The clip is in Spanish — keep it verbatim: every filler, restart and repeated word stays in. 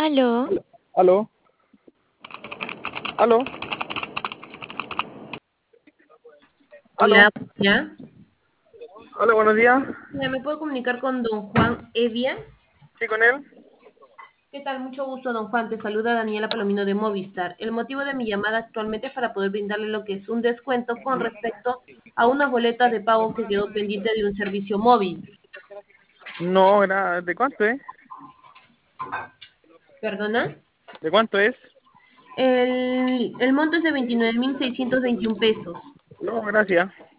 Aló, Aló, aló, aló, Hola, ¿ya? hola, buenos días. Mira, ¿me puedo comunicar con don Juan Evia? ¿Sí con él? ¿Qué tal? Mucho gusto, don Juan. Te saluda Daniela Palomino de Movistar. El motivo de mi llamada actualmente es para poder brindarle lo que es un descuento con respecto a unas boletas de pago que quedó pendiente de un servicio móvil. No, era, ¿de cuánto es? ¿Perdona? ¿De cuánto es? El, el monto es de veintinueve mil seiscientos veintiún pesos. No, gracias.